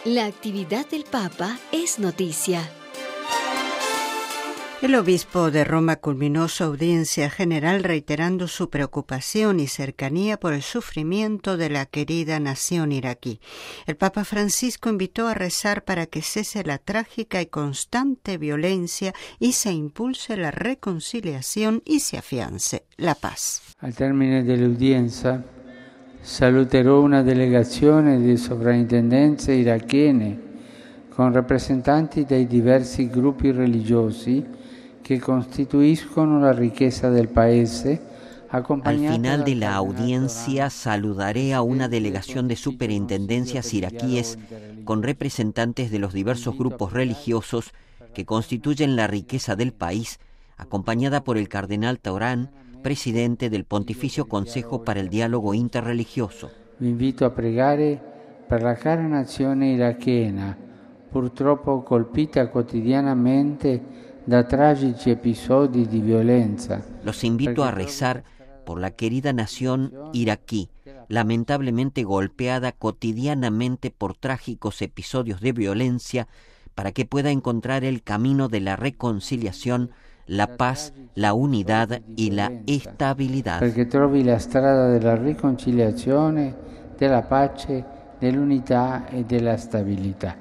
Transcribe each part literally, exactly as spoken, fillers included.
La actividad del Papa es noticia. El obispo de Roma culminó su audiencia general reiterando su preocupación y cercanía por el sufrimiento de la querida nación iraquí. El Papa Francisco invitó a rezar para que cese la trágica y constante violencia y se impulse la reconciliación y se afiance la paz. Al termine dell'udienza saluterò una delegazione di sovrintendenze irachene con rappresentanti dei diversi gruppi religiosi que constituiscono la riqueza del paese. Al final de la audiencia saludaré a una delegación de superintendencias iraquíes con representantes de los diversos grupos religiosos que constituyen la riqueza del país, acompañada por el cardenal Taurán, presidente del Pontificio Consejo para el Diálogo Interreligioso. Vi invito a pregare per la cara nazione irachena, purtroppo colpita quotidianamente da tragici episodi di violenza. Los invito a rezar por la querida nación iraquí, lamentablemente golpeada cotidianamente por trágicos episodios de violencia, para que pueda encontrar el camino de la reconciliación, la paz, la unidad y la estabilidad. Perché trovi la strada della riconciliazione, della pace, dell'unità e della stabilità.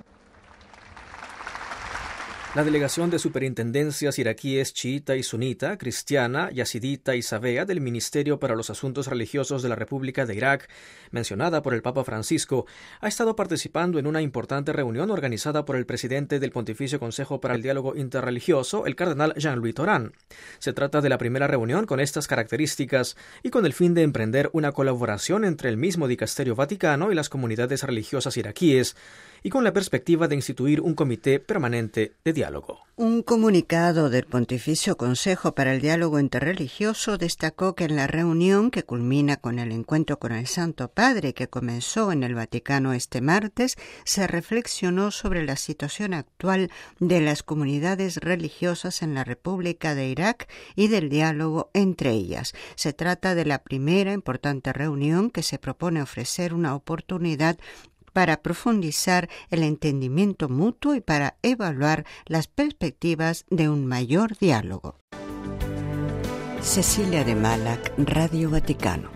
La delegación de superintendencias iraquíes chiita y sunita, cristiana, yazidita y sabea del Ministerio para los Asuntos Religiosos de la República de Irak, mencionada por el Papa Francisco, ha estado participando en una importante reunión organizada por el presidente del Pontificio Consejo para el Diálogo Interreligioso, el cardenal Jean-Louis Taurán. Se trata de la primera reunión con estas características y con el fin de emprender una colaboración entre el mismo Dicasterio Vaticano y las comunidades religiosas iraquíes, y con la perspectiva de instituir un comité permanente de diálogo. Un comunicado del Pontificio Consejo para el Diálogo Interreligioso destacó que en la reunión, que culmina con el encuentro con el Santo Padre que comenzó en el Vaticano este martes, se reflexionó sobre la situación actual de las comunidades religiosas en la República de Irak y del diálogo entre ellas. Se trata de la primera importante reunión que se propone ofrecer una oportunidad para profundizar el entendimiento mutuo y para evaluar las perspectivas de un mayor diálogo. Cecilia de Malac, Radio Vaticano.